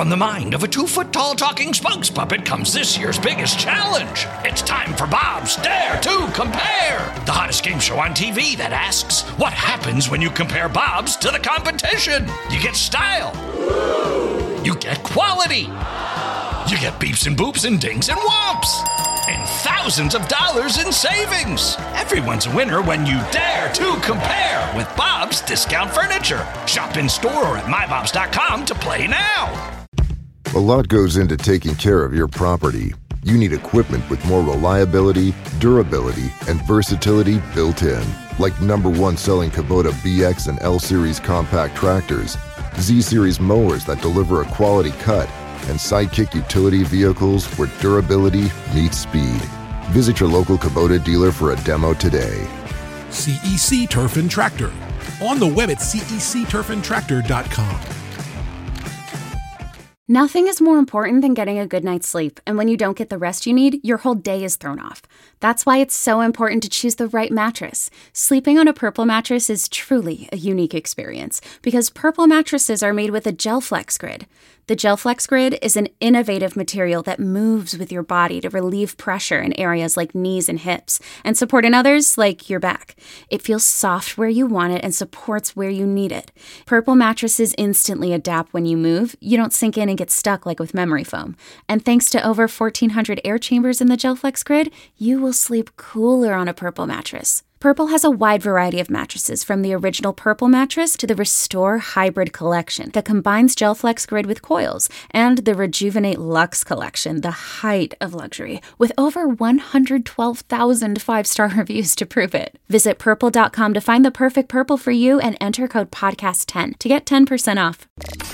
from the mind of a 2-foot-tall talking spokes puppet comes this year's biggest challenge. It's time for Bob's Dare to Compare, the hottest game show on TV that asks, what happens when you compare Bob's to the competition? You get style. You get quality. You get beeps and boops and dings and whomps. And thousands of dollars in savings. Everyone's a winner when you dare to compare with Bob's Discount Furniture. Shop in store or at mybobs.com to play now. A lot goes into taking care of your property. You need equipment with more reliability, durability, and versatility built in. Like #1 selling Kubota BX and L-Series compact tractors, Z-Series mowers that deliver a quality cut, and Sidekick utility vehicles where durability meets speed. Visit your local Kubota dealer for a demo today. CEC Turf and Tractor. On the web at cecturfandtractor.com. Nothing is more important than getting a good night's sleep, and when you don't get the rest you need, your whole day is thrown off. That's why it's so important to choose the right mattress. Sleeping on a Purple mattress is truly a unique experience, because Purple mattresses are made with a GelFlex Grid. The GelFlex Grid is an innovative material that moves with your body to relieve pressure in areas like knees and hips, and support in others like your back. It feels soft where you want it and supports where you need it. Purple mattresses instantly adapt when you move. You don't sink in and get stuck like with memory foam. And thanks to over 1,400 air chambers in the GelFlex Grid, you will sleep cooler on a Purple mattress. Purple has a wide variety of mattresses, from the original Purple mattress to the Restore Hybrid collection that combines GelFlex Grid with coils, and the Rejuvenate Luxe collection, the height of luxury, with over 112,000 5-star reviews to prove it. Visit purple.com to find the perfect Purple for you and enter code podcast10 to get 10% off.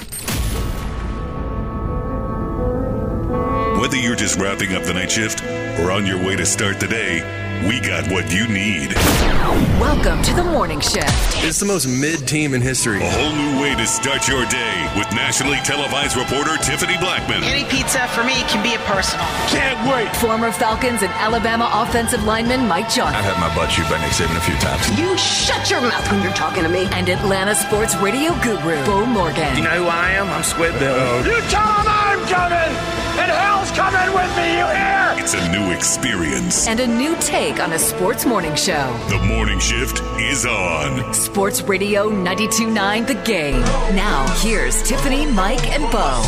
Whether you're just wrapping up the night shift or on your way to start the day, we got what you need. Welcome to the Morning Shift. It's the most mid-team in history. A whole new way to start your day with nationally televised reporter Tiffany Blackman. Any pizza for me can be a personal. Can't wait. Former Falcons and Alabama offensive lineman Mike Johnson. I've had my butt chewed by Nick Saban a few times. You shut your mouth when you're talking to me. And Atlanta sports radio guru Bo Morgan. You know who I am? I'm Squid Bill. You tell him I'm coming, and hell's coming with me, you hear? It's a new experience. And a new take on a sports morning show. The Morning Shift is on. Sports Radio 92.9 The Game. Now, here's Tiffany, Mike, and Bo.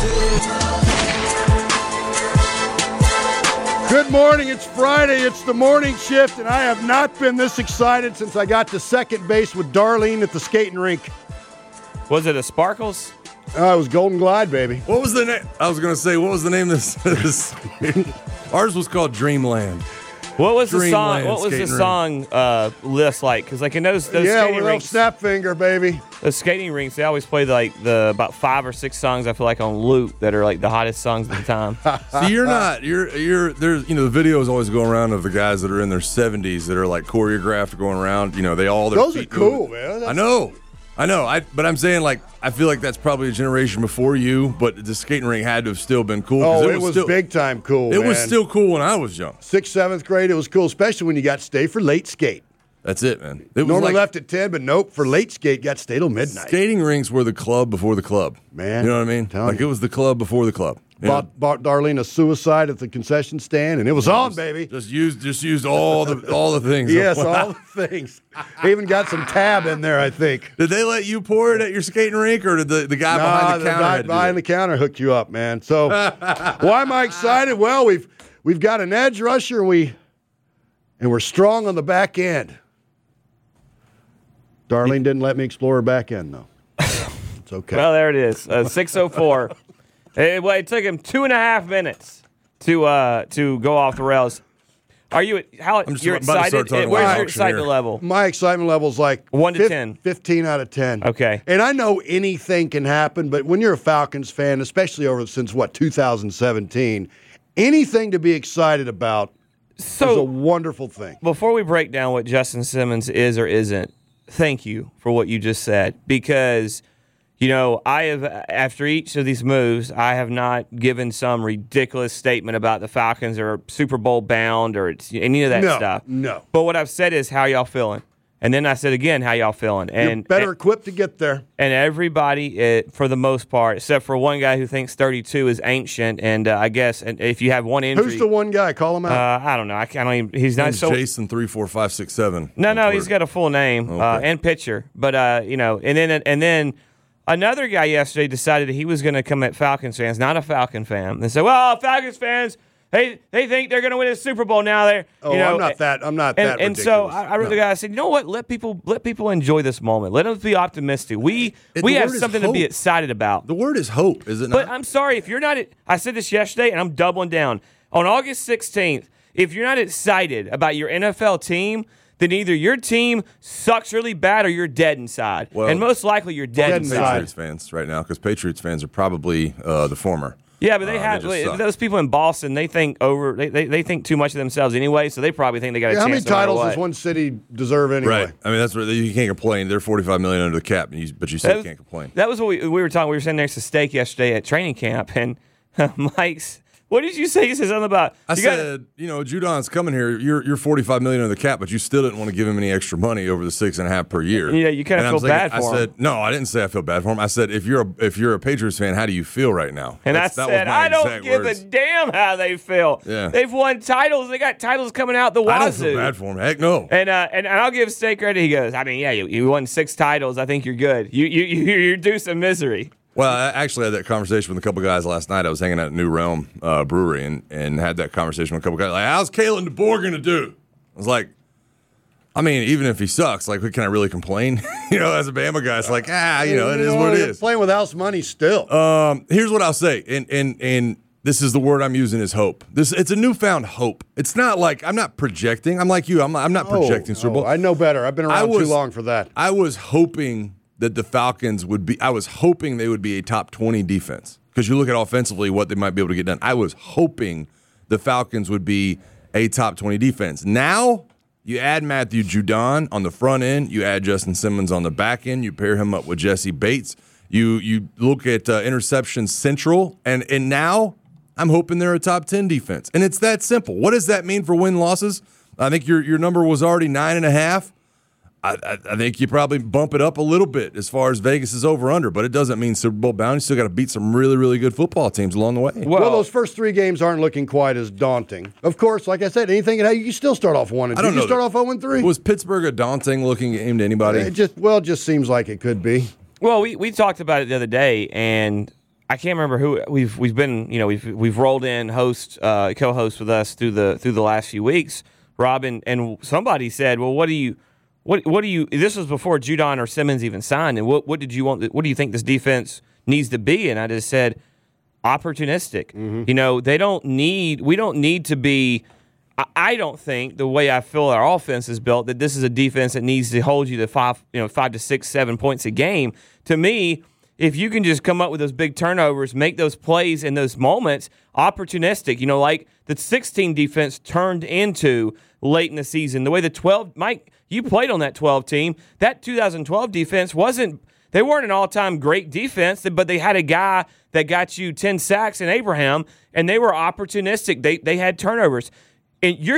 Good morning. It's Friday. It's the Morning Shift, and I have not been this excited since I got to second base with Darlene at the skating rink. Was it a Sparkles? It was Golden Glide, baby. What was the name? I was going to say, what was the name of this? Ours was called Dreamland. What was the song? What was the song list like? Because like in those skating rinks, Snap Finger, baby. Those skating rinks, they always play the about 5 or 6 songs I feel like on loop that are like the hottest songs at the time. So you're there's the videos always go around of the guys that are in their 70s that are like choreographed going around. They all their those feet are cool, moving. man. I know. But I'm saying, like, I feel like that's probably a generation before you, but the skating rink had to have still been cool. Oh, it was big time cool, It was still cool when I was young. 6th, 7th grade, it was cool, especially when you got to stay for late skate. That's it, man. It normally left at 10, but nope, for late skate, got to stay till midnight. Skating rinks were the club before the club. Man. You know what I mean? Like, it was the club before the club. Bought Darlene a suicide at the concession stand, and it was on, baby. Just used all the things. Yes, all the things. They even got some tab in there, I think. Did they let you pour it at your skating rink, or did the guy behind the counter? The guy behind the counter hooked you up, man. So, why am I excited? Well, we've got an edge rusher, and we're strong on the back end. Darlene didn't let me explore her back end, though. It's okay. Well, there it is. 6:04. It took him 2.5 minutes to go off the rails. Are you? You're excited? Where's your excitement level? My excitement level is like 1 to 10. 15 out of 10. Okay. And I know anything can happen, but when you're a Falcons fan, especially since 2017, anything to be excited about is a wonderful thing. Before we break down what Justin Simmons is or isn't, thank you for what you just said, because I have, after each of these moves, I have not given some ridiculous statement about the Falcons or Super Bowl bound or any of that stuff. No. But what I've said is, how y'all feeling? And then I said again, how y'all feeling? And you're better equipped to get there. And everybody, for the most part, except for one guy who thinks 32 is ancient, and I guess if you have one injury, who's the one guy? Call him out. I don't know. I don't even. He's not so. Jason 34567. No, he's got a full name and picture. But and then another guy yesterday decided that he was going to come at Falcons fans, not a Falcon fan, and say, "Well, Falcons fans." They think they're going to win a Super Bowl now. I'm not that. I'm not that. And so I wrote the guy. I said, you know what? Let people enjoy this moment. Let them be optimistic. We have something to be excited about. The word is hope, is it not? But I'm sorry if you're not. I said this yesterday, and I'm doubling down on August 16th. If you're not excited about your NFL team, then either your team sucks really bad or you're dead inside. Well, and most likely you're dead inside. Patriots fans right now, because Patriots fans are probably the former. Yeah, but they have those people in Boston. They think they think too much of themselves anyway, so they probably think they got a chance. How many titles does one city deserve anyway? Right. I mean, that's where you can't complain. They're $45 million under the cap, but you still can't complain. That was what we were talking. We were sitting next to Steak yesterday at training camp, and Mike's. What did you say? You said something about. I said, Judon's coming here. You're $45 million under the cap, but you still didn't want to give him any extra money over the 6.5 per year. Yeah, you kind of feel bad for him. I said, no, I didn't say I feel bad for him. I said, if you're a Patriots fan, how do you feel right now? And I said, I don't give a damn how they feel. Yeah. They've won titles. They got titles coming out the wazoo. I don't feel bad for him. Heck no. And I'll give Steak credit. He goes, I mean, yeah, you won 6 titles. I think you're good. You do some misery. Well, I actually had that conversation with a couple guys last night. I was hanging out at New Realm Brewery and had that conversation with a couple guys. Like, how's Kalen DeBoer going to do? I was like, I mean, even if he sucks, like, can I really complain? As a Bama guy, it's like, it is what it is. Playing with house money still. Here's what I'll say, and this is the word I'm using is hope. It's a newfound hope. It's not like I'm not projecting. I'm like you. I'm not projecting Super Bowl. I know better. I've been around too long for that. I was hoping that the Falcons I was hoping they would be a top 20 defense. Because you look at offensively what they might be able to get done. I was hoping the Falcons would be a top 20 defense. Now, you add Matthew Judon on the front end. You add Justin Simmons on the back end. You pair him up with Jesse Bates. You look at interception central. And now, I'm hoping they're a top 10 defense. And it's that simple. What does that mean for win-losses? I think your number was already 9.5. I think you probably bump it up a little bit as far as Vegas' over-under, but it doesn't mean Super Bowl bound. You still got to beat some really, really good football teams along the way. Well, those first 3 games aren't looking quite as daunting. Of course, like I said, you can still start off 1-2. I don't know. You start off 0-3. Was Pittsburgh a daunting looking game to anybody? It just seems like it could be. Well, we talked about it the other day, and I can't remember who we've been. We've rolled in co-host with us through the last few weeks, Rob, and somebody said, well, what do you? This was before Judon or Simmons even signed, and what did you want? What do you think this defense needs to be? And I just said, opportunistic. Mm-hmm. We don't need to be. I don't think the way I feel our offense is built that this is a defense that needs to hold you to 5 to 6, 7 points a game. To me, if you can just come up with those big turnovers, make those plays in those moments, opportunistic. Like the 16 defense turned into late in the season. The way the 12, Mike, you played on that 12 team. That 2012 defense they weren't an all-time great defense, but they had a guy that got you 10 sacks in Abraham, and they were opportunistic. They had turnovers. And your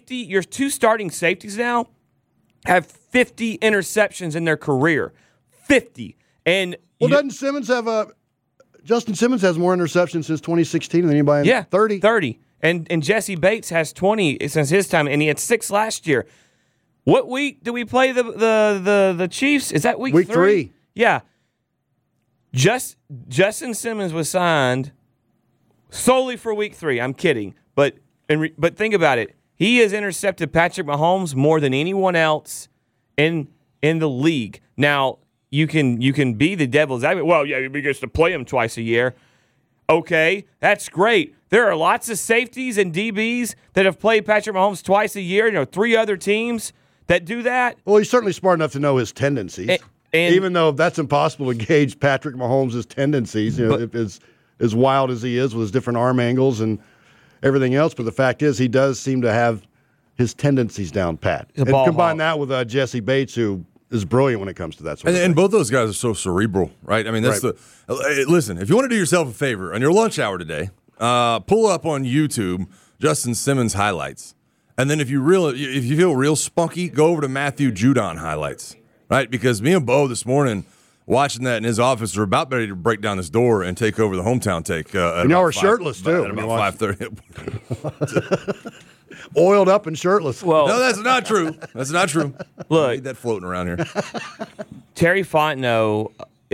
2 starting safeties now have 50 interceptions in their career. 50. And doesn't Simmons have Justin Simmons has more interceptions since 2016 than anybody in 30. 30. And Jesse Bates has 20 since his time, and he had 6 last year. What week do we play the Chiefs? Is that week 3? Yeah. Justin Simmons was signed solely for week 3. I'm kidding. But think about it. He has intercepted Patrick Mahomes more than anyone else in the league. Now, you can be the devil's advocate. Well, yeah, we get to play him twice a year. Okay, that's great. There are lots of safeties and DBs that have played Patrick Mahomes twice a year. 3 other teams that do that. Well, he's certainly smart enough to know his tendencies. And even though that's impossible to gauge Patrick Mahomes' tendencies, as wild as he is with his different arm angles and everything else. But the fact is, he does seem to have his tendencies down pat. And combine that with Jesse Bates, who is brilliant when it comes to that sort of thing. And both those guys are so cerebral, right? I mean, that's listen, if you want to do yourself a favor on your lunch hour today, pull up on YouTube Justin Simmons highlights. And then if you feel real spunky, go over to Matthew Judon highlights, right? Because me and Bo this morning watching that in his office are about ready to break down this door and take over the hometown take. And y'all were shirtless too. At about 5:30. Oiled up and shirtless. Well, no, that's not true. That's not true. Look, I need that floating around here. Terry Fontenot,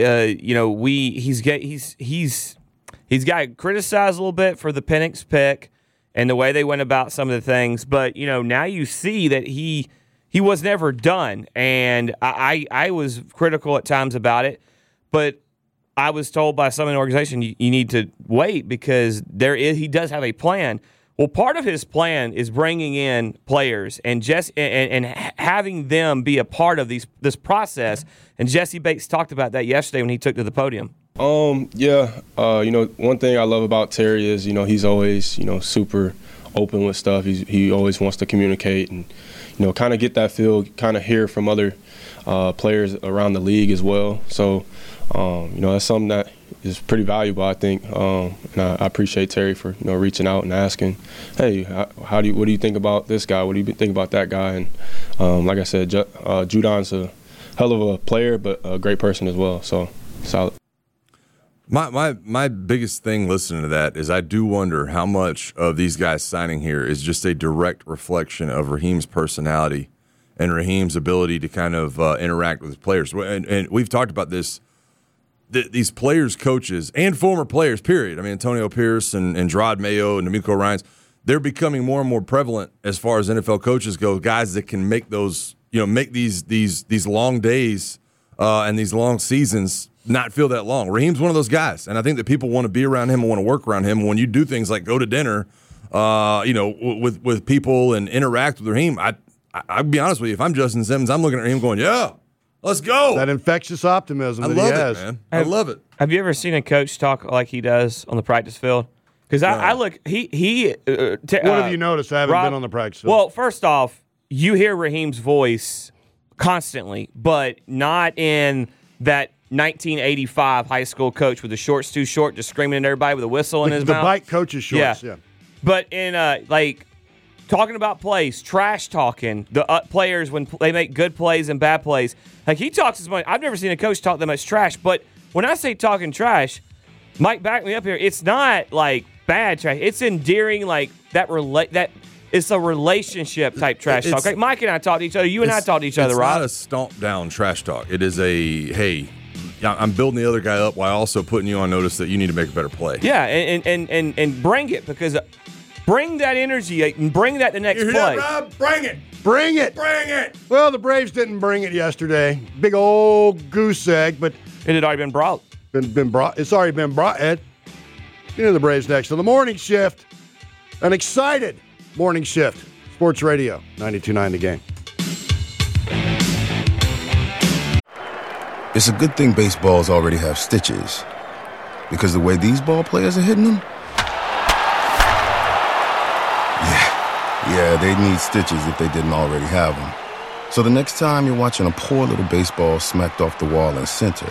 he's got criticized a little bit for the Penix pick and the way they went about some of the things, but now you see that he was never done, and I was critical at times about it, but I was told by some in the organization you need to wait because he does have a plan. Well, part of his plan is bringing in players and having them be a part of this process. And Jesse Bates talked about that yesterday when he took to the podium. One thing I love about Terry is he's always super open with stuff. He always wants to communicate and kind of get that feel, kind of hear from other players around the league as well. So that's something that is pretty valuable, I think, and I appreciate Terry for reaching out and asking, hey, what do you think about this guy? What do you think about that guy? And like I said, Judon's a hell of a player, but a great person as well. So solid. My biggest thing listening to that is I do wonder how much of these guys signing here is just a direct reflection of Raheem's personality and Raheem's ability to kind of interact with players. And we've talked about this. These players, coaches, and former players, period. I mean, Antonio Pierce and Gerard Mayo and D'Amico Ryans, they're becoming more and more prevalent as far as NFL coaches go, guys that can make those, make these long days and these long seasons not feel that long. Raheem's one of those guys, and I think that people want to be around him and want to work around him. When you do things like go to dinner, with people and interact with Raheem, I'll be honest with you, if I'm Justin Simmons, I'm looking at him going, yeah, let's go. That infectious optimism that he has. Man. I love it. Have you ever seen a coach talk like he does on the practice field? Because I look, what have you noticed? I haven't been on the practice field. Well, first off, you hear Raheem's voice constantly, but not in that 1985 high school coach with the shorts too short, just screaming at everybody with a whistle in his mouth. The bike coach's shorts, yeah. But in talking about plays, trash talking the players when they make good plays and bad plays. Like he talks as much. I've never seen a coach talk that much trash. But when I say talking trash, Mike, back me up here. It's not like bad trash. It's endearing, like that. It's a relationship type trash talk. Like Mike and I talk to each other. You and I talk to each other, right? It's not a stomp down trash talk. It is a hey. I'm building the other guy up while also putting you on notice that you need to make a better play. Yeah, and bring it because bring that energy and bring that the next play. That, Rob? Bring it. Bring it. Bring it. Well, the Braves didn't bring it yesterday. Big old goose egg, but it had already been brought. Been brought. It's already been brought, Ed. The Braves next to the morning shift. An excited morning shift. Sports Radio 92.9 The Game. It's a good thing baseballs already have stitches, because the way these ball players are hitting them, yeah, they need stitches if they didn't already have them. So the next time you're watching a poor little baseball smacked off the wall in center,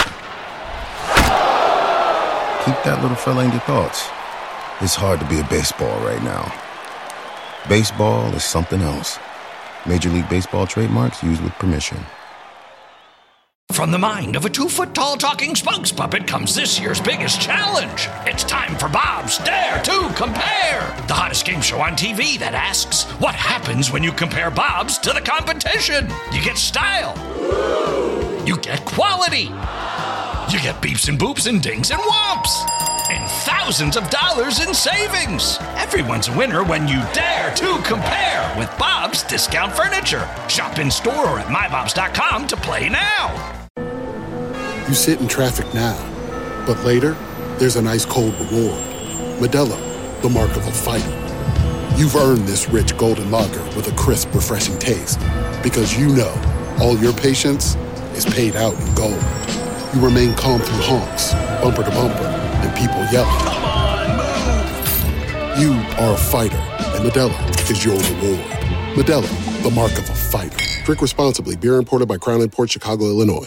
keep that little fella in your thoughts. It's hard to be a baseball right now. Baseball is something else. Major League Baseball trademarks used with permission. From the mind of a 2-foot-tall talking spokes puppet comes this year's biggest challenge. It's time for Bob's Dare to Compare, the hottest game show on TV that asks, what happens when you compare Bob's to the competition? You get style. You get quality. You get beeps and boops and dings and whomps. And thousands of dollars in savings. Everyone's a winner when you dare to compare with Bob's Discount Furniture. Shop in store or at mybobs.com to play now. You sit in traffic now, but later, there's an ice-cold reward. Modelo, the mark of a fighter. You've earned this rich golden lager with a crisp, refreshing taste. Because you know, all your patience is paid out in gold. You remain calm through honks, bumper to bumper, and people yelling. Come on, move! You are a fighter, and Modelo is your reward. Modelo, the mark of a fighter. Drink responsibly. Beer imported by Crown Imports, Chicago, Illinois.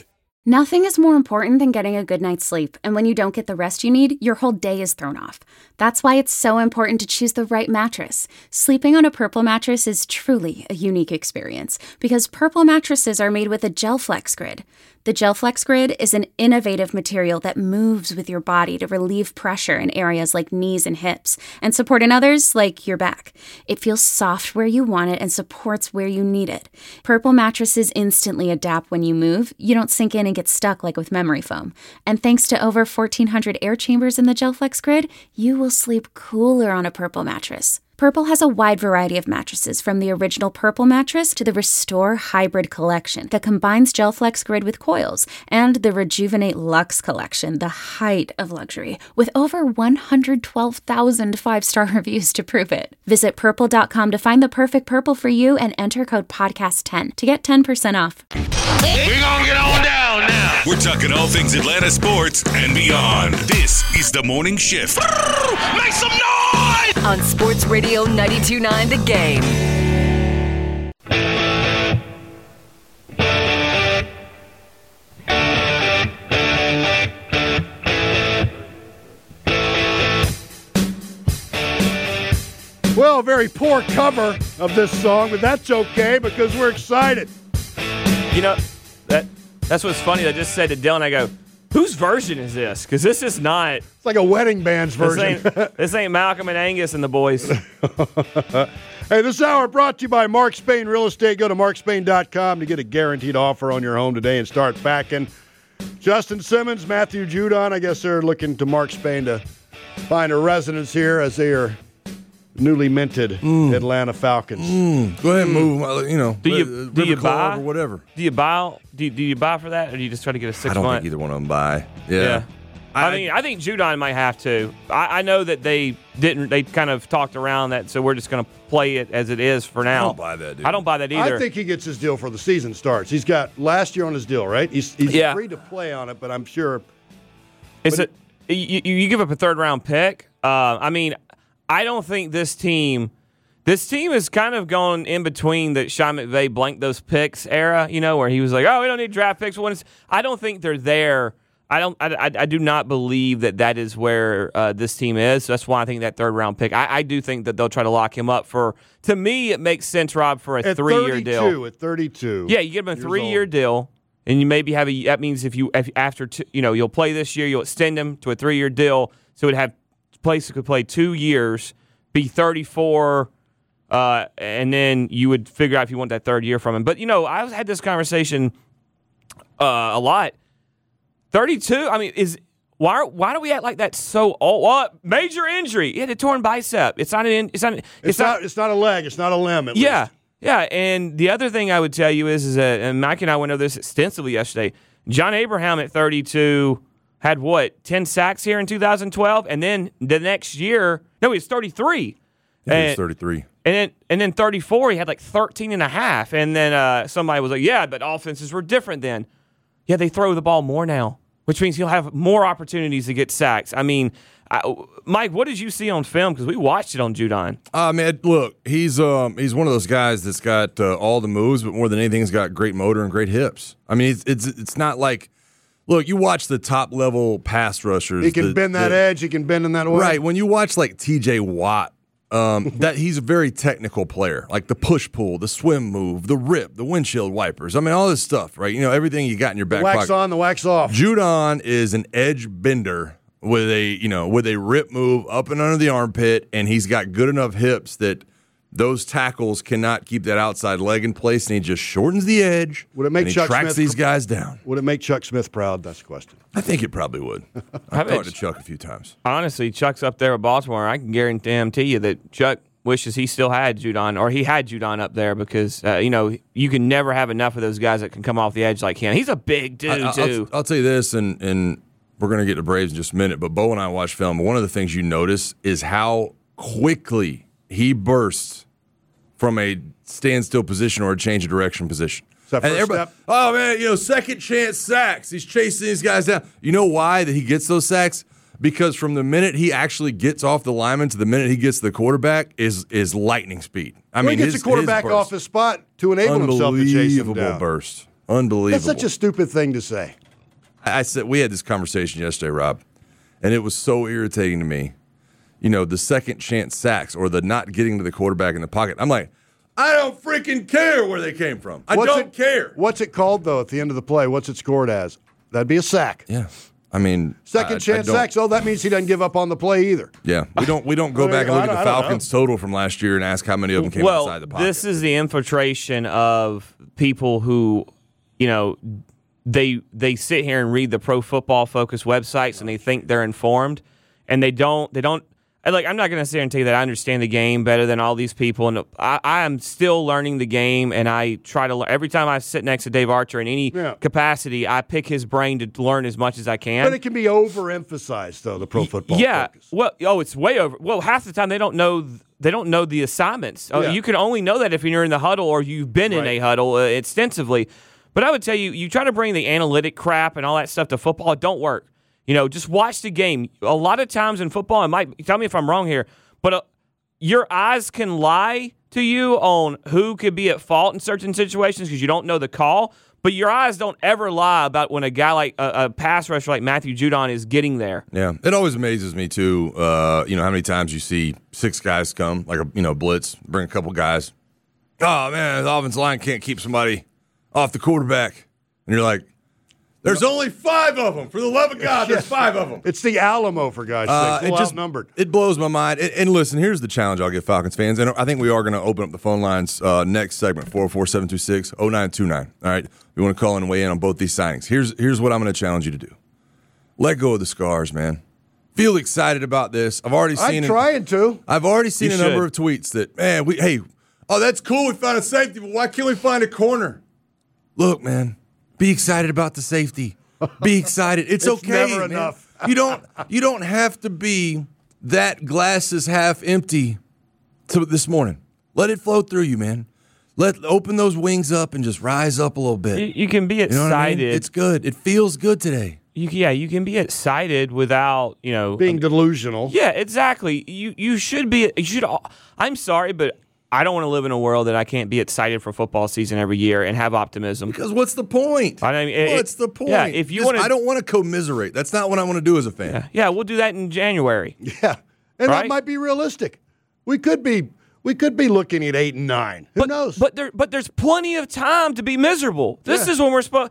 Nothing is more important than getting a good night's sleep, and when you don't get the rest you need, your whole day is thrown off. That's why it's so important to choose the right mattress. Sleeping on a Purple mattress is truly a unique experience because Purple mattresses are made with a GelFlex Grid. The GelFlex Grid is an innovative material that moves with your body to relieve pressure in areas like knees and hips and support in others like your back. It feels soft where you want it and supports where you need it. Purple mattresses instantly adapt when you move. You don't sink in and get stuck like with memory foam. And thanks to over 1,400 air chambers in the GelFlex Grid, you will sleep cooler on a Purple mattress. Purple has a wide variety of mattresses, from the original Purple mattress to the Restore Hybrid collection that combines GelFlex Grid with coils, and the Rejuvenate Luxe collection, the height of luxury, with over 112,000 five-star reviews to prove it. Visit purple.com to find the perfect Purple for you and enter code podcast10 to get 10% off. We're gonna get on down now. We're talking all things Atlanta sports and beyond. This is The Morning Shift. Make some noise! On Sports Radio 92.9 The Game. Well, very poor cover of this song, but that's okay because we're excited. You know, that's what's funny. I just said to Dylan, I go, whose version is this? Because this is not. It's like a wedding band's version. This ain't Malcolm and Angus and the boys. Hey, this hour brought to you by Mark Spain Real Estate. Go to markspain.com to get a guaranteed offer on your home today and start packing. Justin Simmons, Matthew Judon, I guess they're looking to Mark Spain to find a residence here as they are newly minted Atlanta Falcons. Go ahead and move. You know, do you buy or whatever? Do you buy? Do you buy for that, or do you just try to get a 6 month? I don't think either one of them buy. Yeah. I think Judon might have to. I know that they didn't. They kind of talked around that, so we're just going to play it as it is for now. I don't buy that, dude. I don't buy that either. I think he gets his deal before the season starts. He's got last year on his deal, right? He's free to play on it, but I'm sure. Is it? You give up a third-round pick? I mean, I don't think this team is kind of going in between the Sean McVay blank those picks era, you know, where he was like, oh, we don't need draft picks. I don't think they're there. I do not believe that is where this team is. So that's why I think that third-round pick. I do think that they'll try to lock him up for. To me, it makes sense, Rob, for a 3-year deal. At 32, yeah, you give him a 3-year deal, and you maybe have that means if after you'll play this year, you'll extend him to a 3-year deal, so it'd have place that could play 2 years, be 34. And then you would figure out if you want that third year from him. But, I had this conversation a lot. 32, I mean, why do we act like that's so old? What? Major injury. He had a torn bicep. It's not a leg. It's not a limb, at least. Yeah, and the other thing I would tell you is that, and Mike and I went over this extensively yesterday, John Abraham at 32 had 10 sacks here in 2012, and then the next year, he was 33. He was 33. And then 34, he had like 13 and a half. And then somebody was like, yeah, but offenses were different then. Yeah, they throw the ball more now, which means he'll have more opportunities to get sacks. I mean, Mike, what did you see on film? Because we watched it on Judon. Man, look, he's one of those guys that's got all the moves, but more than anything, he's got great motor and great hips. I mean, it's not like, look, you watch the top level pass rushers. He can bend that edge. He can bend in that way. Right. When you watch like T.J. Watt, that he's a very technical player, like the push-pull, the swim move, the rip, the windshield wipers. I mean, all this stuff, right? Everything you got in your back pocket. The wax on, the wax off. Judon is an edge bender with a rip move up and under the armpit, and he's got good enough hips that those tackles cannot keep that outside leg in place, and he just shortens the edge. Would it make and Chuck he tracks Smith these guys down? Would it make Chuck Smith proud? That's the question. I think it probably would. I've talked to Chuck a few times. Honestly, Chuck's up there with Baltimore. I can guarantee you that Chuck wishes he still had Judon, or he had Judon up there, because you can never have enough of those guys that can come off the edge like him. He's a big dude too. I'll tell you this, and we're going to get to Braves in just a minute, but Bo and I watched film. One of the things you notice is how quickly he bursts from a standstill position or a change of direction position. And everybody, oh, man, second chance sacks. He's chasing these guys down. You know why that he gets those sacks? Because from the minute he actually gets off the lineman to the minute he gets to the quarterback is lightning speed. I mean, he gets the quarterback his off his spot to enable himself to chase him down. Unbelievable burst. Unbelievable. That's such a stupid thing to say. I said we had this conversation yesterday, Rob, and it was so irritating to me. You know, the second chance sacks or the not getting to the quarterback in the pocket. I'm like, I don't freaking care where they came from. I don't care. What's it called, though, at the end of the play? What's it scored as? That'd be a sack. Yeah. I mean, second chance sacks. Oh, that means he doesn't give up on the play either. Yeah. We don't go back and look at the Falcons' total from last year and ask how many of them came inside the pocket. This is the infiltration of people who, you know, they sit here and read the Pro Football Focus websites and they think they're informed, and they don't. Like, I'm not going to sit here and tell you that I understand the game better than all these people, and I am still learning the game, and I try to learn. Every time I sit next to Dave Archer in any capacity, I pick his brain to learn as much as I can. But it can be overemphasized, though, the Pro Football Focus. Well, it's way over. Well, half the time they don't know the assignments. You can only know that if you're in the huddle or you've been in a huddle extensively. But I would tell you, you try to bring the analytic crap and all that stuff to football, it don't work. You know, just watch the game. A lot of times in football, and Mike, tell me if I'm wrong here, but your eyes can lie to you on who could be at fault in certain situations because you don't know the call, but your eyes don't ever lie about when a guy like a pass rusher like Matthew Judon is getting there. Yeah, it always amazes me, too, you know, how many times you see 6 guys come, like a blitz, bring a couple guys. Oh, man, the offensive line can't keep somebody off the quarterback. And you're like, there's only 5 of them. For the love of God, there's 5 of them. It's the Alamo, for God's sake. It's outnumbered. It blows my mind. And listen, here's the challenge I'll give Falcons fans. And I think we are going to open up the phone lines next segment, 404-726-0929. All right? We want to call in and weigh in on both these signings. Here's what I'm going to challenge you to do. Let go of the scars, man. Feel excited about this. I've already seen I'm trying to. I've already seen a number of tweets that, man, that's cool. We found a safety, but why can't we find a corner? Look, man. Be excited about the safety. Be excited. It's okay. Never enough. You don't have to be that glass is half empty this morning. Let it flow through you, man. Open those wings up and just rise up a little bit. You can be excited. You know what I mean? It's good. It feels good today. You can be excited without, being delusional. Yeah, exactly. You should be. I'm sorry, but I don't want to live in a world that I can't be excited for football season every year and have optimism. Because what's the point? What's the point? Yeah, if you want, I don't want to commiserate. That's not what I want to do as a fan. Yeah, we'll do that in January. Yeah, and that might be realistic. We could be looking at 8 and 9. Who knows? But there's plenty of time to be miserable. This is when we're supposed.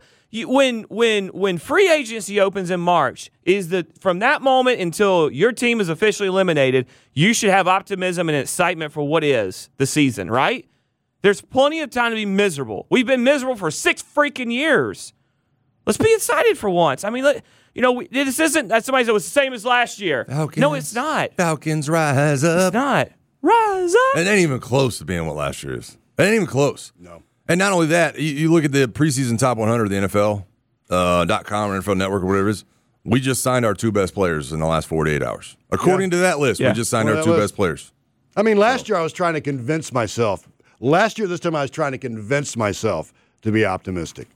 When free agency opens in March, from that moment until your team is officially eliminated, you should have optimism and excitement for what is the season, right? There's plenty of time to be miserable. We've been miserable for 6 freaking years. Let's be excited for once. I mean, this isn't that somebody said it was the same as last year. Falcons, no, it's not. Falcons rise up. It's not. Rise up. It ain't even close to being what last year is. It ain't even close. No. And not only that, you look at the preseason top 100 of the NFL, .com or NFL Network or whatever it is, we just signed our 2 best players in the last 48 hours. According to that list, we just signed our 2 best players. I mean, last year I was trying to convince myself. This time I was trying to convince myself to be optimistic.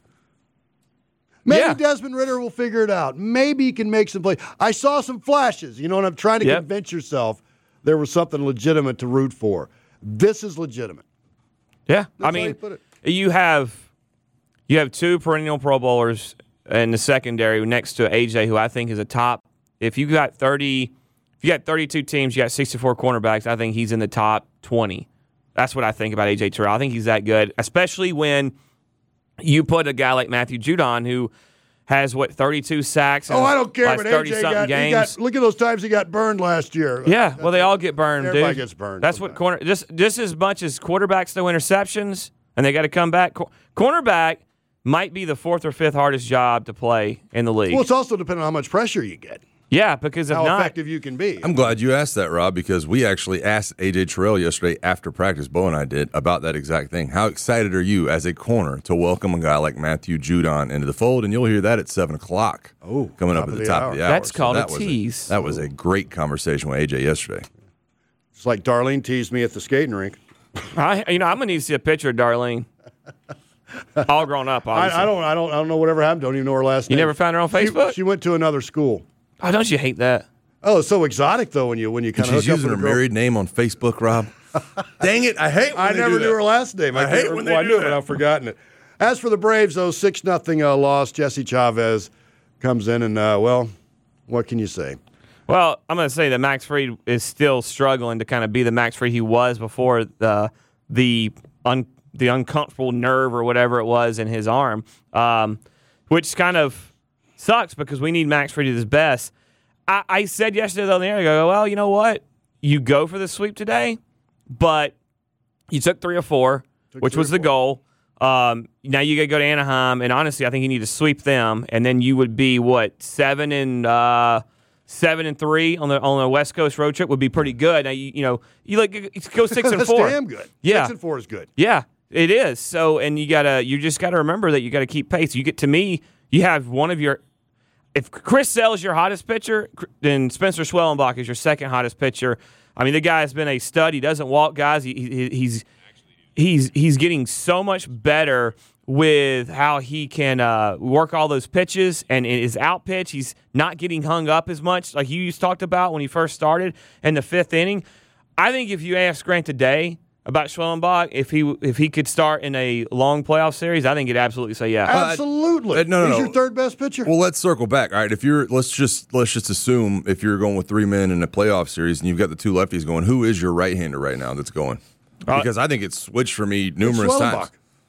Maybe Desmond Ridder will figure it out. Maybe he can make some plays. I saw some flashes, and I'm trying to convince yourself there was something legitimate to root for. This is legitimate. Yeah, you have 2 perennial Pro Bowlers in the secondary next to AJ, who I think is a top. If you got 32 teams, you got 64 cornerbacks. I think he's in the top 20. That's what I think about AJ Terrell. I think he's that good, especially when you put a guy like Matthew Judon, who has 32 sacks. I don't care, but 30-something games. Look at those times he got burned last year. Yeah, they all get burned, dude. Everybody gets burned. That's what just as much as quarterbacks throw interceptions and they got to come back. Cornerback might be the 4th or 5th hardest job to play in the league. Well, it's also depending on how much pressure you get. Yeah, because how effective you can be. I'm glad you asked that, Rob, because we actually asked AJ Terrell yesterday after practice, Bo and I did, about that exact thing. How excited are you as a corner to welcome a guy like Matthew Judon into the fold? And you'll hear that at 7 o'clock. Coming up at the top of the hour. That's called a tease. That was a great conversation with AJ yesterday. It's like Darlene teased me at the skating rink. I'm gonna need to see a picture of Darlene. All grown up, obviously. I don't know whatever happened. Don't even know her last name. You never found her on Facebook? She went to another school. Oh, don't you hate that? Oh, it's so exotic though when you kind of she's using her married name on Facebook, Rob. Dang it! I hate. I never knew her last name. I hate when they do I knew that. it, but I've forgotten it. As for the Braves, 6-0 loss. Jesse Chavez comes in, and, well, what can you say? Well, I'm going to say that Max Fried is still struggling to kind of be the Max Fried he was before the uncomfortable nerve or whatever it was in his arm, which kind of sucks because we need Max Fried at his best. I said yesterday on the air, I go, well, you know what? You go for the sweep today, but you took 3 or 4, which was the goal. Now you got to go to Anaheim, and honestly, I think you need to sweep them, and then you would be, 7-3 on the West Coast road trip would be pretty good. Now you go 6-4. That's damn good. Yeah, 6-4 is good. Yeah, it is. So, and you just got to remember that you got to keep pace. You have one of your. If Chris Sale is your hottest pitcher, then Spencer Schwellenbach is your second hottest pitcher. I mean, the guy has been a stud. He doesn't walk guys. He's getting so much better with how he can work all those pitches, and in his out pitch, he's not getting hung up as much like you talked about when he first started in the 5th inning. I think if you ask Grant today about Schwellenbach, if he could start in a long playoff series, I think he'd absolutely say yeah. Absolutely. No. He's your third best pitcher. Well, let's circle back. All right, let's just assume if you're going with 3 men in a playoff series and you've got the 2 lefties going, who is your right-hander right now that's going? Because I think it's switched for me numerous times.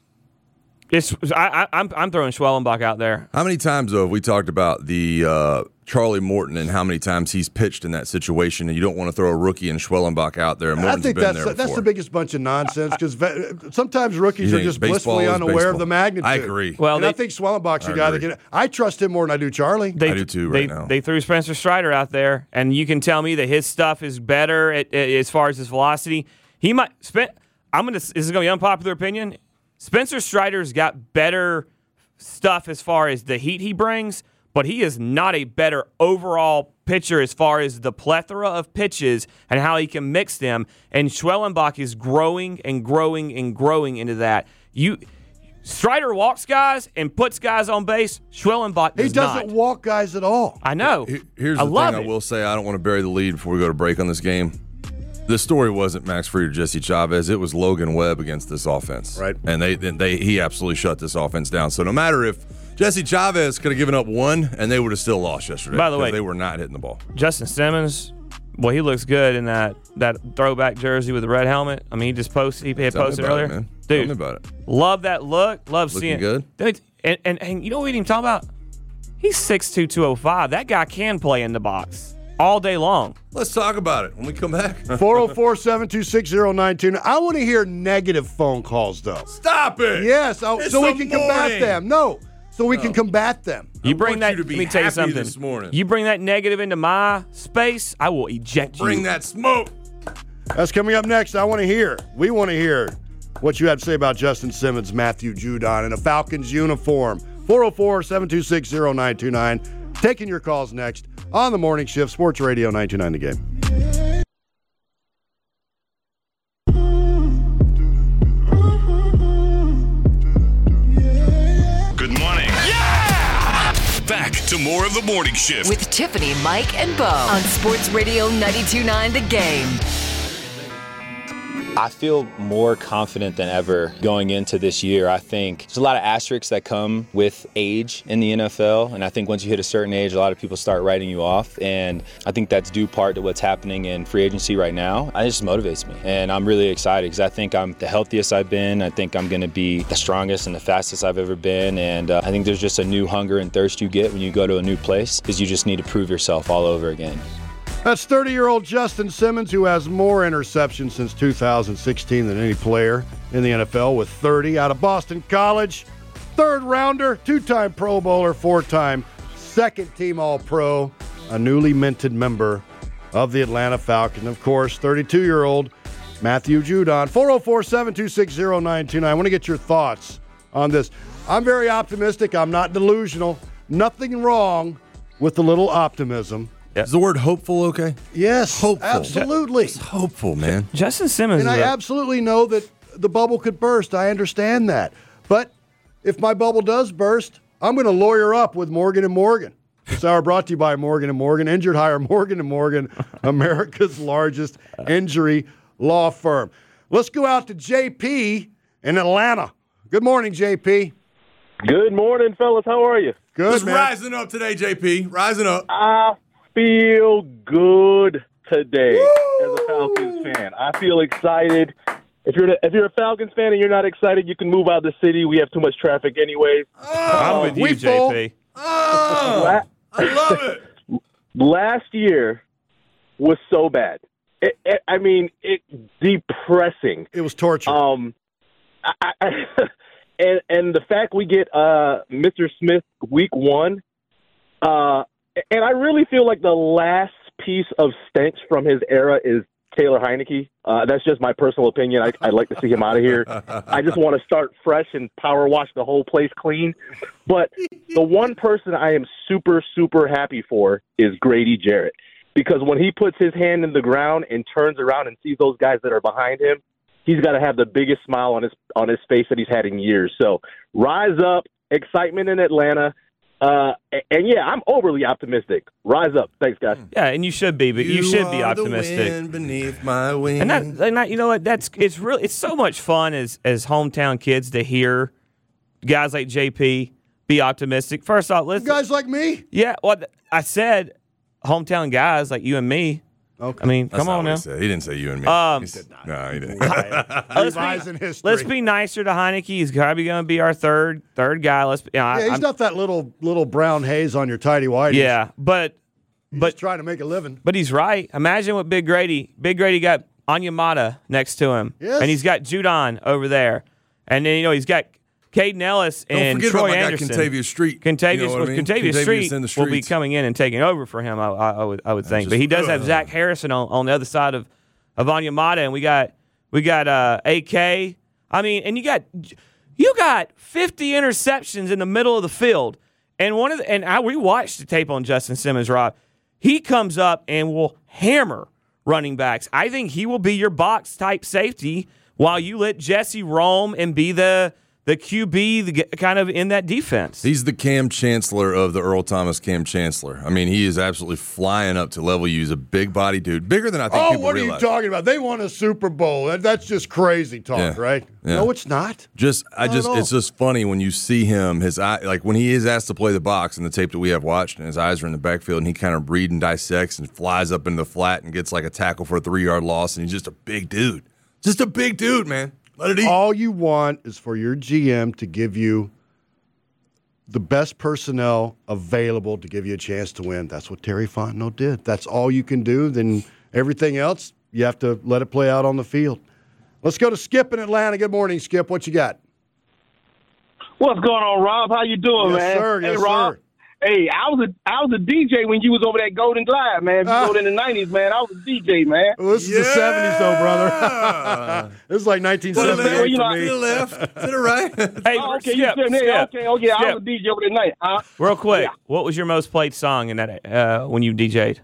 I'm throwing Schwellenbach out there. How many times, though, have we talked about the Charlie Morton and how many times he's pitched in that situation, and you don't want to throw a rookie and Schwellenbach out there? And Morton's I think that's the biggest bunch of nonsense because sometimes rookies are just blissfully unaware of the magnitude. I agree. Well, I think Schwellenbach's a guy that can. I trust him more than I do Charlie. I do too now. They threw Spencer Strider out there, and you can tell me that his stuff is better as far as his velocity. He might spend. This is going to be an unpopular opinion. Spencer Strider's got better stuff as far as the heat he brings, but he is not a better overall pitcher as far as the plethora of pitches and how he can mix them. And Schwellenbach is growing and growing and growing into that. Strider walks guys and puts guys on base. Schwellenbach does not. He doesn't walk guys at all. I know. Here's the thing I will say. I don't want to bury the lead before we go to break on this game. The story wasn't Max Fried or Jesse Chavez. It was Logan Webb against this offense. Right. And he absolutely shut this offense down. So no matter if Jesse Chavez could have given up 1, and they would have still lost yesterday. By the way, they were not hitting the ball. Justin Simmons, he looks good in that throwback jersey with the red helmet. I mean, he just posted. He had posted earlier. Man. Dude, tell me about it. Love that look. Love Looking seeing it. Good. And you know what we didn't even talk about? He's 6'2", 205. That guy can play in the box all day long. Let's talk about it when we come back. 404-726-0929. I want to hear negative phone calls, though. Stop it. Yes, so we can combat them. No, so we can combat them. You bring that. Let me tell you something. This morning. You bring that negative into my space, I will eject you. Bring that smoke. That's coming up next. We want to hear what you have to say about Justin Simmons, Matthew Judon in a Falcons uniform. 404-726-0929. Taking your calls next on the morning shift, Sports Radio 929 The Game. Good morning. Yeah! Back to more of the morning shift with Tiffany, Mike, and Bo on Sports Radio 929 The Game. I feel more confident than ever going into this year. I think there's a lot of asterisks that come with age in the NFL, and I think once you hit a certain age, a lot of people start writing you off, and I think that's due part to what's happening in free agency right now. It just motivates me, and I'm really excited because I think I'm the healthiest I've been. I think I'm going to be the strongest and the fastest I've ever been, and I think there's just a new hunger and thirst you get when you go to a new place because you just need to prove yourself all over again. That's 30-year-old Justin Simmons, who has more interceptions since 2016 than any player in the NFL, with 30 out of Boston College. Third rounder, 2-time Pro Bowler, 4-time second-team All-Pro, a newly minted member of the Atlanta Falcons. Of course, 32-year-old Matthew Judon. 404-726-0929. I want to get your thoughts on this. I'm very optimistic. I'm not delusional. Nothing wrong with a little optimism. Is the word hopeful okay? Yes, hopeful. Absolutely. It's hopeful, man. Justin Simmons. And I absolutely know that the bubble could burst. I understand that. But if my bubble does burst, I'm going to lawyer up with Morgan & Morgan. This hour brought to you by Morgan & Morgan. Injured hire Morgan & Morgan, America's largest injury law firm. Let's go out to JP in Atlanta. Good morning, JP. Good morning, fellas. How are you? Good, Just man. rising up today, JP. Rising up. I feel good today as a Falcons fan. I feel excited. If you're a Falcons fan and you're not excited, you can move out of the city. We have too much traffic anyways. I'm with you, JP. I love it. Last year was so bad. It's depressing. It was torture. And the fact we get Mr. Smith week 1, and I really feel like the last piece of stench from his era is Taylor Heineke. That's just my personal opinion. I'd like to see him out of here. I just want to start fresh and power wash the whole place clean. But the one person I am super, super happy for is Grady Jarrett. Because when he puts his hand in the ground and turns around and sees those guys that are behind him, he's got to have the biggest smile on his face that he's had in years. So rise up, excitement in Atlanta. And yeah, I'm overly optimistic. Rise up. Thanks, guys. Yeah, and you should be, but you should be The optimistic. wind beneath my wings. And that, you know what? It's so much fun as hometown kids to hear guys like JP be optimistic. First off, listen, guys like me. Yeah, well, I said hometown guys like you and me. Okay. I mean, That's come not on what now. He said. He didn't say you and me. He said no, he didn't. Let's be nicer to Heineke. He's probably going to be our third guy. He's not that little brown haze on your tidy whities. Yeah, but he's trying to make a living. But he's right. Imagine what Big Grady. Big Grady got Onyemata next to him, and he's got Judon over there, and then he's got Caden Ellis and Troy Anderson. Contavious Street. Contavious Street will be coming in and taking over for him. I would think, but he does have Zach Harrison on the other side of Onyemata, and we got AK. I mean, and you got 50 interceptions in the middle of the field, and we watched the tape on Justin Simmons, Rob. He comes up and will hammer running backs. I think he will be your box type safety while you let Jesse roam and be the QB kind of in that defense. He's the Cam Chancellor of the Earl Thomas Cam Chancellor. I mean, he is absolutely flying up to level. He's a big body dude, bigger than I think people what realize. Are you talking about? They won a Super Bowl. That's just crazy talk, right? Yeah. No, it's not. It's just funny when you see him. His eye, like when he is asked to play the box in the tape that we have watched, and his eyes are in the backfield, and he kind of read and dissects and flies up into the flat and gets like a tackle for a 3-yard loss, and he's just a big dude. Just a big dude, man. Let it eat. All you want is for your GM to give you the best personnel available to give you a chance to win. That's what Terry Fontenot did. That's all you can do. Then everything else, you have to let it play out on the field. Let's go to Skip in Atlanta. Good morning, Skip. What you got? What's going on, Rob? How you doing, man? Sir. Hey, Yes, Rob. sir. Hey, I was a DJ when you was over that Golden Glide, man. If you go in the 90s, man, I was a DJ, man. Well, this is the 70s, though, brother. This is like 1978 for me. Left. Is it right? Hey, okay, Skip, okay, I was a DJ over the night. Real quick, what was your most played song in that when you DJ'd?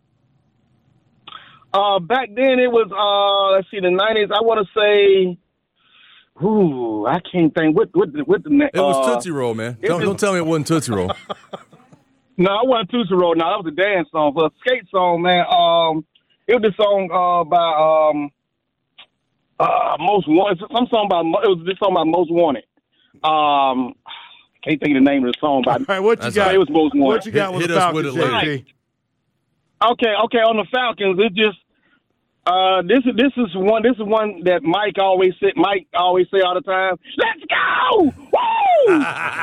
Back then it was let's see, the 90s. I want to say, I can't think what the It was Tootsie Roll, man. Don't tell me it wasn't Tootsie Roll. No, it wasn't Tootsie Roll. No, that was a dance song, but a skate song, man. It was the song by Most Wanted. It was this song by Most Wanted. Can't think of the name of the song. But all right, what you got? It was Most Wanted. What you got with the Falcons, JP? Okay. On the Falcons, it just this is one that Mike always say all the time. Let's go! Woo!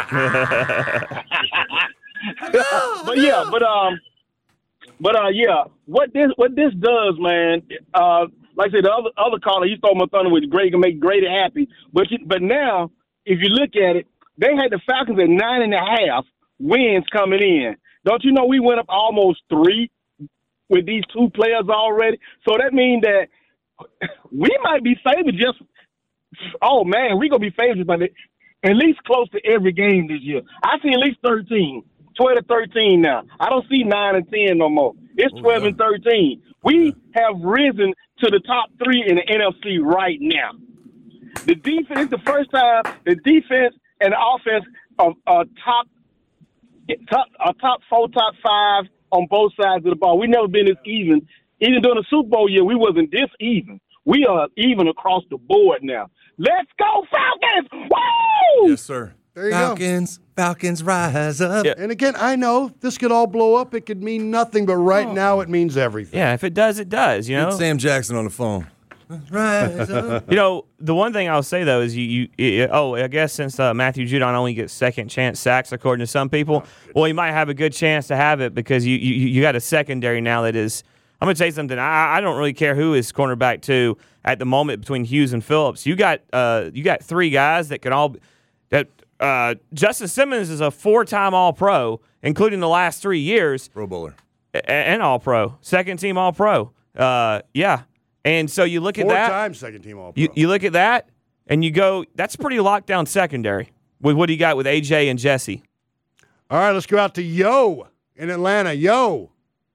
What this does, man. Like I said, the other caller, he stole my thunder with Grady, can make Grady happy. But now, if you look at it, they had the Falcons at 9.5 wins coming in. Don't you know we went up almost 3 with these 2 players already? So that means that we might be favored we're going to be favored by at least close to every game this year. I see at least 12 to 13 now. I don't see 9 and 10 no more. It's 12 and 13. We have risen to the top 3 in the NFC right now. The defense, the first time the defense and the offense are top 4, top 5 on both sides of the ball. We've never been this even. Even during the Super Bowl year, we wasn't this even. We are even across the board now. Let's go, Falcons! Woo! Yes, sir. There you go. Falcons rise up. Yeah. And again, I know this could all blow up. It could mean nothing, but right now it means everything. Yeah, if it does, it does. You know, get Sam Jackson on the phone. Rise up. You know, the one thing I'll say though is I guess since Matthew Judon only gets second chance sacks according to some people, well, he might have a good chance to have it because you got a secondary now that is. I'm going to tell you something. I don't really care who is cornerback 2 at the moment between Hughes and Phillips. You got 3 guys that can all that. Justin Simmons is a 4-time All-Pro, including the last 3 years. Pro Bowler and All-Pro, second-team All-Pro. Yeah, and so you look at that. 4-time second-team All-Pro. You look at that, and you go, that's a pretty locked-down secondary with what he got with AJ and Jesse. All right, let's go out to Yo in Atlanta. Yo.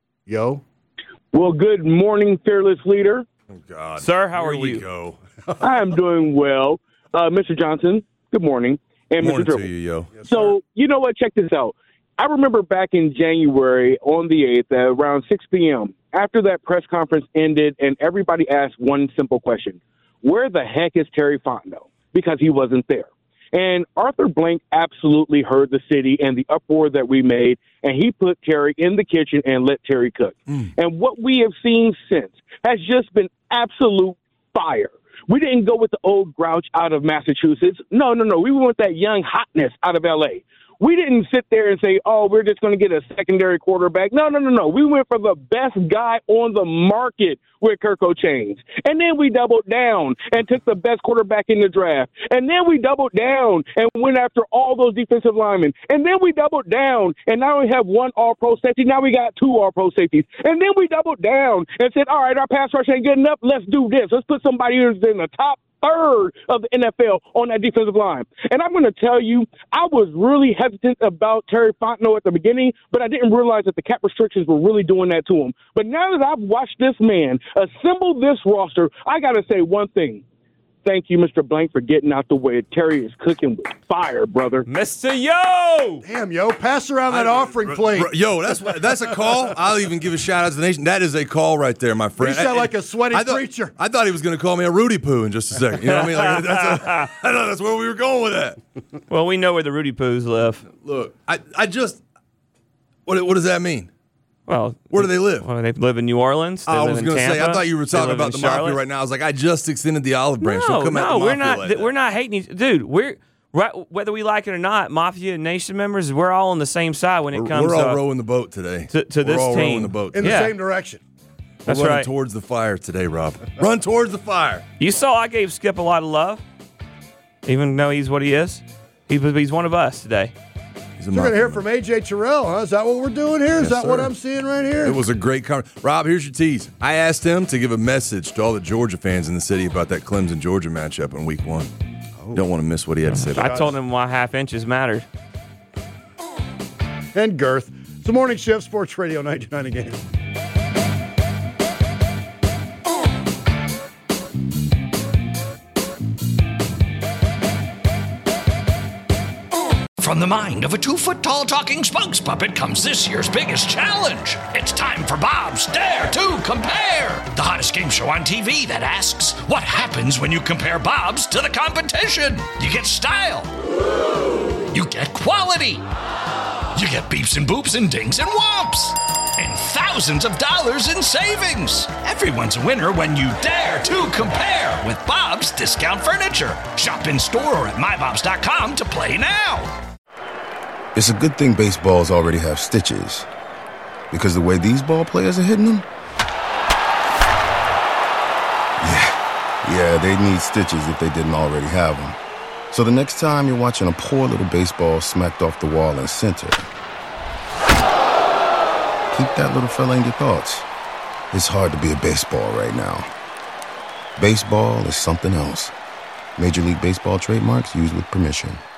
Well, good morning, fearless leader. Oh, God. Sir, how are you? Here we go. I am doing well. Mr. Johnson, good morning. And Good morning Mr. to you, Yo. Yes, so, you know what? Check this out. I remember back in January on the 8th at around 6 p.m., after that press conference ended and everybody asked one simple question. Where the heck is Terry Fontenot? Because he wasn't there. And Arthur Blank absolutely heard the city and the uproar that we made, and he put Terry in the kitchen and let Terry cook. And what we have seen since has just been absolute fire. We didn't go with the old grouch out of Massachusetts. No. We went with that young hotness out of L.A. We didn't sit there and say, oh, we're just going to get a secondary quarterback. No. We went for the best guy on the market with Kirk O'Chains. And then we doubled down and took the best quarterback in the draft. And then we doubled down and went after all those defensive linemen. And then we doubled down and now we have 1 all-pro safety. Now we got 2 all-pro safeties. And then we doubled down and said, all right, our pass rush ain't good enough. Let's do this. Let's put somebody who's in the top third of the NFL on that defensive line. And I'm going to tell you, I was really hesitant about Terry Fontenot at the beginning, but I didn't realize that the cap restrictions were really doing that to him. But now that I've watched this man assemble this roster, I got to say one thing. Thank you, Mr. Blank, for getting out the way. Terry is cooking with fire, brother. Mr. Yo! Damn, Yo. Pass around that offering plate. Yo, that's a call. I'll even give a shout-out to the nation. That is a call right there, my friend. You sound like a sweaty preacher. I thought he was going to call me a Rudy Poo in just a second. You know what I mean? Like, I thought that's where we were going with that. Well, we know where the Rudy Poos live. Look, I just – what does that mean? Well, where do they live? Well, they live in New Orleans. I was going to say, I thought you were talking about the Mafia right now. I was like, I just extended the olive branch. No, we're not. We're not hating each. Dude, whether we like it or not, Mafia Nation members, we're all on the same side when it comes. We're all rowing the boat today. To this we're all team rowing the boat in the same direction. That's running right. Towards the fire today, Rob. Run towards the fire. You saw I gave Skip a lot of love, even though he's what he is. He's one of us today. We're going to hear from A.J. Terrell, huh? Is that what we're doing here? Is that what I'm seeing right here? It was a great conversation. Rob, here's your tease. I asked him to give a message to all the Georgia fans in the city about that Clemson-Georgia matchup in Week 1. Don't want to miss what he had to say. I told him why half inches mattered. And girth. It's the Morning Shift, Sports Radio 99 again. From the mind of a 2-foot-tall talking spokes puppet comes this year's biggest challenge. It's time for Bob's Dare to Compare, the hottest game show on TV that asks, what happens when you compare Bob's to the competition? You get style. You get quality. You get beeps and boops and dings and whomps. And thousands of dollars in savings. Everyone's a winner when you dare to compare with Bob's Discount Furniture. Shop in store or at mybobs.com to play now. It's a good thing baseballs already have stitches, because the way these ball players are hitting them, yeah, they'd need stitches if they didn't already have them. So the next time you're watching a poor little baseball smacked off the wall in center, keep that little fella in your thoughts. It's hard to be a baseball right now. Baseball is something else. Major League Baseball trademarks used with permission.